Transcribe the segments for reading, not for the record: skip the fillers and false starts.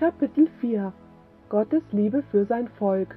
Kapitel 4 – Gottes Liebe für sein Volk.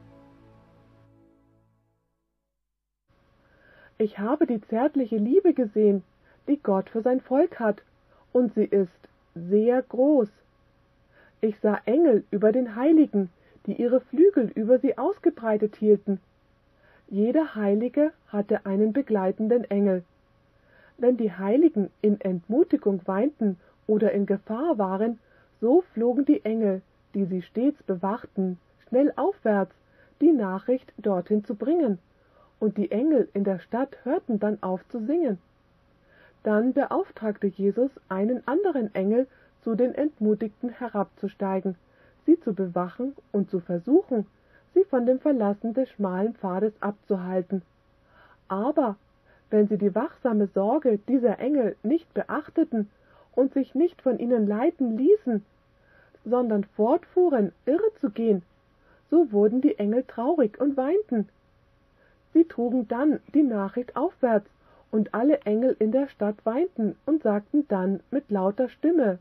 Ich habe die zärtliche Liebe gesehen, die Gott für sein Volk hat, und sie ist sehr groß. Ich sah Engel über den Heiligen, die ihre Flügel über sie ausgebreitet hielten. Jeder Heilige hatte einen begleitenden Engel. Wenn die Heiligen in Entmutigung weinten oder in Gefahr waren, so flogen die Engel, die sie stets bewachten, schnell aufwärts, die Nachricht dorthin zu bringen, und die Engel in der Stadt hörten dann auf zu singen. Dann beauftragte Jesus einen anderen Engel, zu den Entmutigten herabzusteigen, sie zu bewachen und zu versuchen, sie von dem Verlassen des schmalen Pfades abzuhalten. Aber wenn sie die wachsame Sorge dieser Engel nicht beachteten und sich nicht von ihnen leiten ließen, sondern fortfuhren, irre zu gehen, so wurden die Engel traurig und weinten. Sie trugen dann die Nachricht aufwärts, und alle Engel in der Stadt weinten und sagten dann mit lauter Stimme: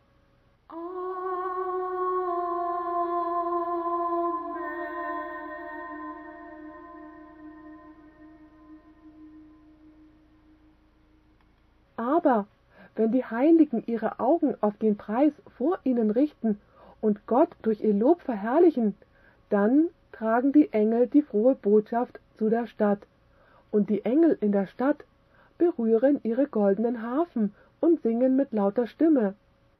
Aber wenn die Heiligen ihre Augen auf den Preis vor ihnen richten und Gott durch ihr Lob verherrlichen, dann tragen die Engel die frohe Botschaft zu der Stadt, und die Engel in der Stadt berühren ihre goldenen Harfen und singen mit lauter Stimme: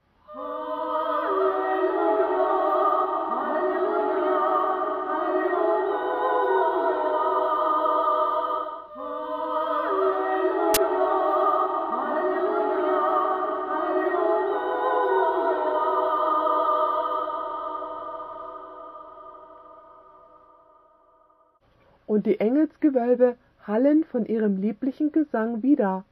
Und die Engelsgewölbe hallen von ihrem lieblichen Gesang wider.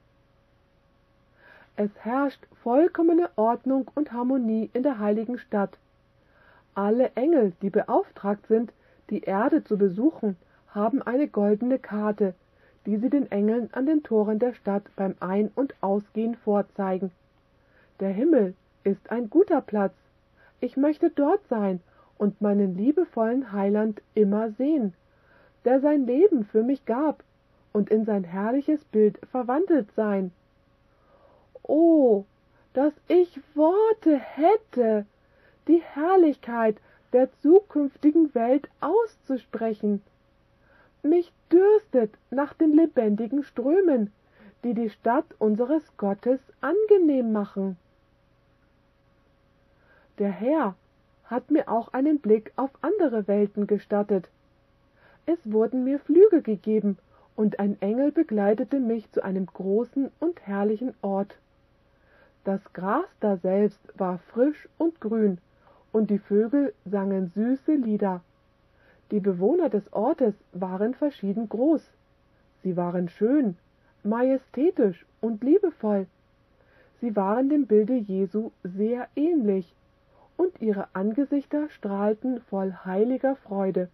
Es herrscht vollkommene Ordnung und Harmonie in der heiligen Stadt. Alle Engel, die beauftragt sind, die Erde zu besuchen, haben eine goldene Karte, die sie den Engeln an den Toren der Stadt beim Ein- und Ausgehen vorzeigen. Der Himmel ist ein guter Platz. Ich möchte dort sein und meinen liebevollen Heiland immer sehen, der sein Leben für mich gab, und in sein herrliches Bild verwandelt sein. Oh, dass ich Worte hätte, die Herrlichkeit der zukünftigen Welt auszusprechen. Mich dürstet nach den lebendigen Strömen, die die Stadt unseres Gottes angenehm machen. Der Herr hat mir auch einen Blick auf andere Welten gestattet. Es wurden mir Flügel gegeben, und ein Engel begleitete mich zu einem großen und herrlichen Ort. Das Gras daselbst war frisch und grün, und die Vögel sangen süße Lieder. Die Bewohner des Ortes waren verschieden groß. Sie waren schön, majestätisch und liebevoll. Sie waren dem Bilde Jesu sehr ähnlich, und ihre Angesichter strahlten voll heiliger Freude,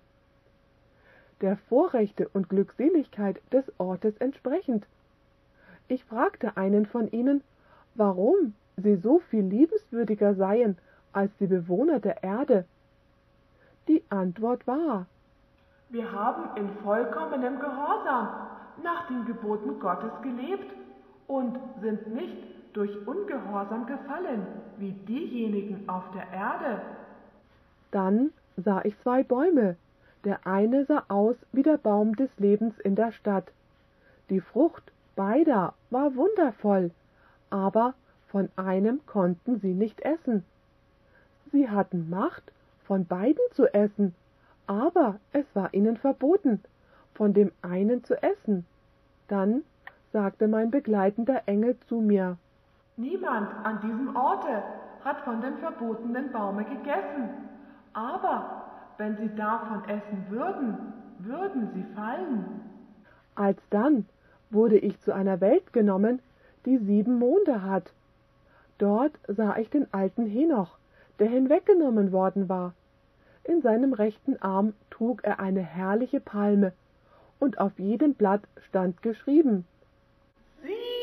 der Vorrechte und Glückseligkeit des Ortes entsprechend. Ich fragte einen von ihnen, warum sie so viel liebenswürdiger seien als die Bewohner der Erde. Die Antwort war: Wir haben in vollkommenem Gehorsam nach den Geboten Gottes gelebt und sind nicht durch Ungehorsam gefallen wie diejenigen auf der Erde. Dann sah ich zwei Bäume. Der eine sah aus wie der Baum des Lebens in der Stadt. Die Frucht beider war wundervoll, aber von einem konnten sie nicht essen. Sie hatten Macht, von beiden zu essen, aber es war ihnen verboten, von dem einen zu essen. Dann sagte mein begleitender Engel zu mir: Niemand an diesem Orte hat von dem verbotenen Baume gegessen, aber wenn sie davon essen würden, würden sie fallen. Alsdann wurde ich zu einer Welt genommen, die 7 Monde hat. Dort sah ich den alten Henoch, der hinweggenommen worden war. In seinem rechten Arm trug er eine herrliche Palme, und auf jedem Blatt stand geschrieben: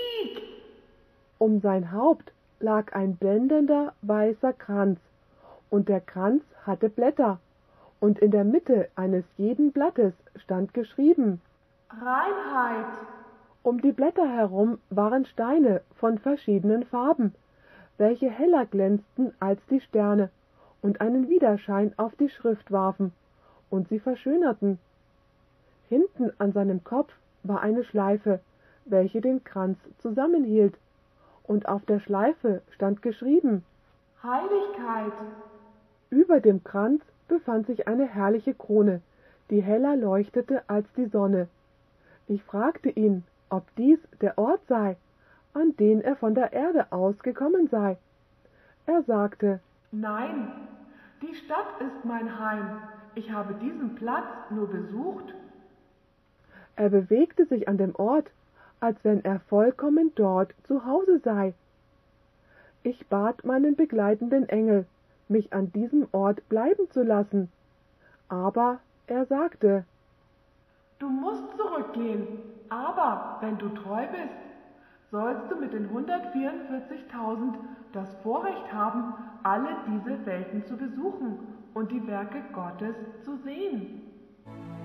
Sieg! Um sein Haupt lag ein blendender weißer Kranz, und der Kranz hatte Blätter, und in der Mitte eines jeden Blattes stand geschrieben: Reinheit. Um die Blätter herum waren Steine von verschiedenen Farben, welche heller glänzten als die Sterne und einen Widerschein auf die Schrift warfen und sie verschönerten. Hinten an seinem Kopf war eine Schleife, welche den Kranz zusammenhielt, und auf der Schleife stand geschrieben: Heiligkeit. Über dem Kranz befand sich eine herrliche Krone, die heller leuchtete als die Sonne. Ich fragte ihn, ob dies der Ort sei, an den er von der Erde aus gekommen sei. Er sagte: Nein, die Stadt ist mein Heim. Ich habe diesen Platz nur besucht. Er bewegte sich an dem Ort, als wenn er vollkommen dort zu Hause sei. Ich bat meinen begleitenden Engel, mich an diesem Ort bleiben zu lassen, aber er sagte: Du musst zurückgehen, aber wenn du treu bist, sollst du mit den 144.000 das Vorrecht haben, alle diese Welten zu besuchen und die Werke Gottes zu sehen.